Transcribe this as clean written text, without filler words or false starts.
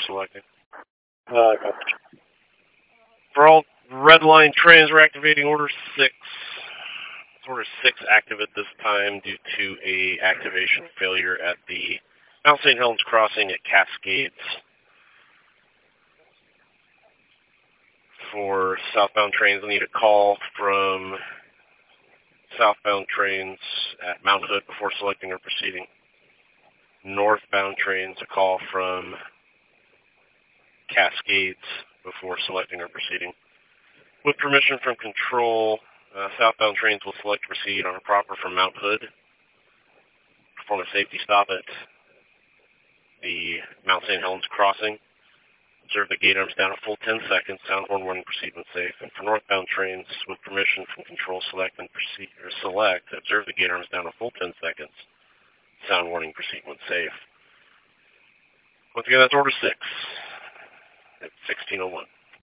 selecting. Gotcha. For all red line trains, we're activating Order 6. Order 6 active at this time due to a activation failure at the Mount St. Helens crossing at Cascades. For southbound trains, I need a call from southbound trains at Mount Hood before selecting or proceeding. Northbound trains, a call from Cascades before selecting or proceeding. With permission from control, southbound trains will select to proceed on a proper from Mount Hood. Perform a safety stop at the Mount St. Helens crossing. Observe the gate arms down a full 10 seconds. Sound horn warning, proceed when safe. And for northbound trains, with permission from control, select and proceed, or select. Observe the gate arms down a full 10 seconds. Sound warning, proceed when safe. Once again, that's Order 6 at 1601.